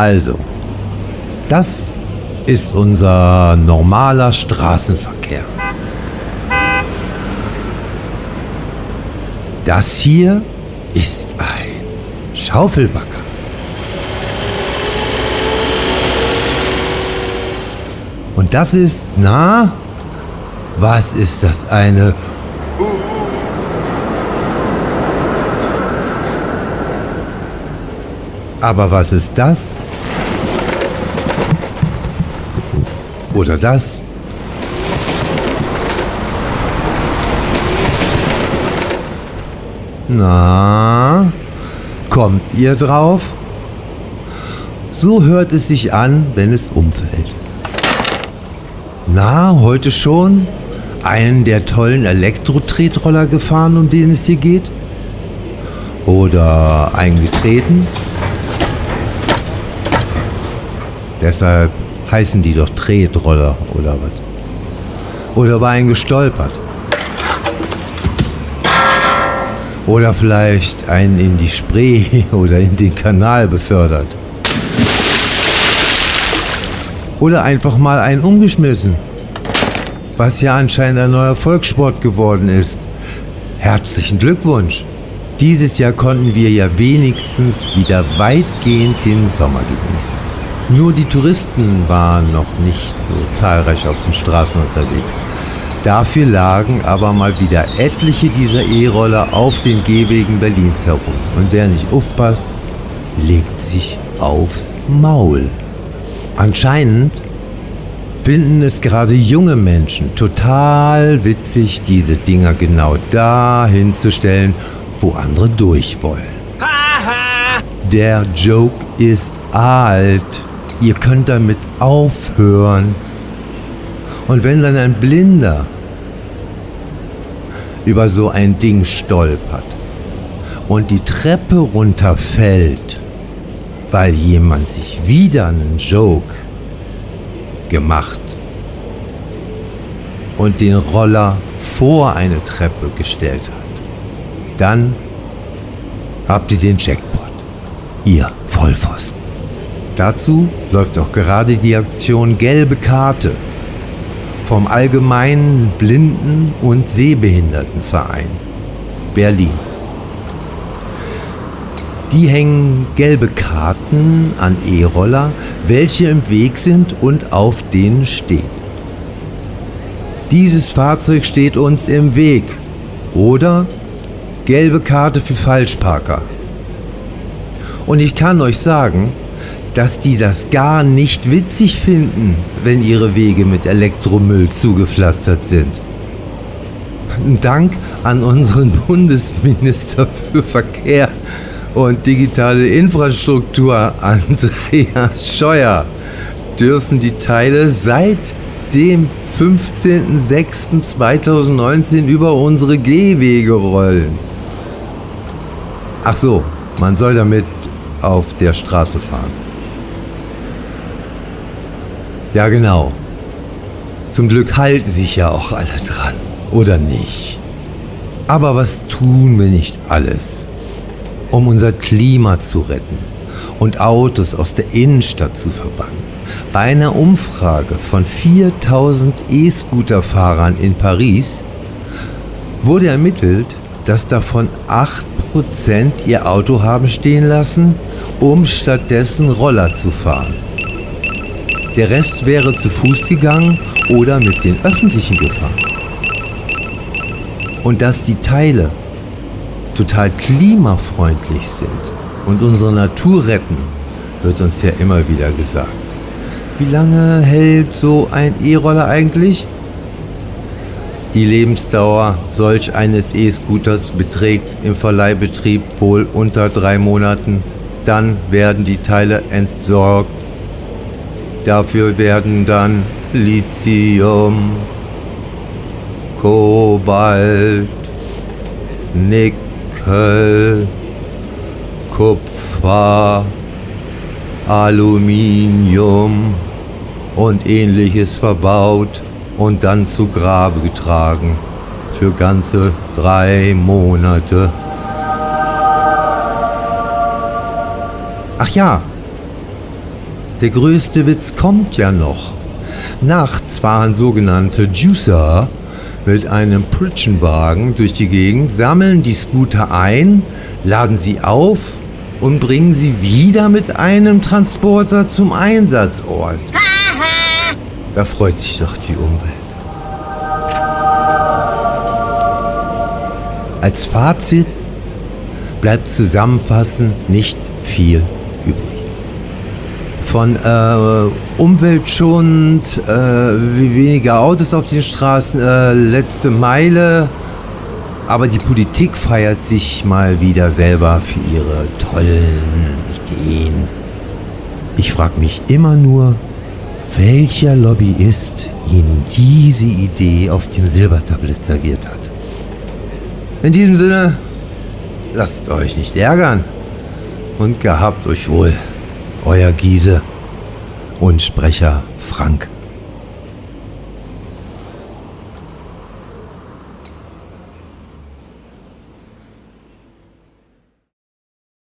Also, das ist unser normaler Straßenverkehr. Das hier ist ein Schaufelbagger. Und das ist, was ist das eine? Aber was ist das? Oder das? Na, kommt ihr drauf? So hört es sich an, wenn es umfällt. Na, heute schon einen der tollen Elektro-Tretroller gefahren, um den es hier geht? Oder eingetreten? Deshalb heißen die doch Tretroller oder was? Oder über einen gestolpert? Oder vielleicht einen in die Spree oder in den Kanal befördert? Oder einfach mal einen umgeschmissen? Was ja anscheinend ein neuer Volkssport geworden ist. Herzlichen Glückwunsch! Dieses Jahr konnten wir ja wenigstens wieder weitgehend den Sommer genießen. Nur die Touristen waren noch nicht so zahlreich auf den Straßen unterwegs. Dafür lagen aber mal wieder etliche dieser E-Roller auf den Gehwegen Berlins herum. Und wer nicht aufpasst, legt sich aufs Maul. Anscheinend finden es gerade junge Menschen total witzig, diese Dinger genau da hinzustellen, wo andere durch wollen. Der Joke ist alt. Ihr könnt damit aufhören. Und wenn dann ein Blinder über so ein Ding stolpert und die Treppe runterfällt, weil jemand sich wieder einen Joke gemacht und den Roller vor eine Treppe gestellt hat, dann habt ihr den Jackpot, ihr Vollpfosten. Dazu läuft auch gerade die Aktion Gelbe Karte vom Allgemeinen Blinden- und Sehbehindertenverein Berlin. Die hängen gelbe Karten an E-Roller, welche im Weg sind und auf denen steht: Dieses Fahrzeug steht uns im Weg. Oder gelbe Karte für Falschparker. Und ich kann euch sagen, dass die das gar nicht witzig finden, wenn ihre Wege mit Elektromüll zugepflastert sind. Dank an unseren Bundesminister für Verkehr und digitale Infrastruktur, Andreas Scheuer, dürfen die Teile seit dem 15.06.2019 über unsere Gehwege rollen. Ach so, man soll damit auf der Straße fahren. Ja, genau. Zum Glück halten sich ja auch alle dran, oder nicht? Aber was tun wir nicht alles, um unser Klima zu retten und Autos aus der Innenstadt zu verbannen? Bei einer Umfrage von 4000 E-Scooter-Fahrern in Paris wurde ermittelt, dass davon 8% ihr Auto haben stehen lassen, um stattdessen Roller zu fahren. Der Rest wäre zu Fuß gegangen oder mit den Öffentlichen gefahren. Und dass die Teile total klimafreundlich sind und unsere Natur retten, wird uns ja immer wieder gesagt. Wie lange hält so ein E-Roller eigentlich? Die Lebensdauer solch eines E-Scooters beträgt im Verleihbetrieb wohl unter 3 Monaten. Dann werden die Teile entsorgt. Dafür werden dann Lithium, Kobalt, Nickel, Kupfer, Aluminium und ähnliches verbaut und dann zu Grabe getragen für ganze 3 Monate. Ach ja, Der größte Witz kommt ja noch. Nachts fahren sogenannte Juicer mit einem Pritschenwagen durch die Gegend, sammeln die Scooter ein, laden sie auf und bringen sie wieder mit einem Transporter zum Einsatzort. Da freut sich doch die Umwelt. Als Fazit bleibt zusammenfassend nicht viel übrig. Von umweltschonend, weniger Autos auf den Straßen, letzte Meile. Aber die Politik feiert sich mal wieder selber für ihre tollen Ideen. Ich frage mich immer nur, welcher Lobbyist Ihnen diese Idee auf dem Silbertablett serviert hat. In diesem Sinne, lasst euch nicht ärgern und gehabt euch wohl. Euer Giese und Sprecher Frank.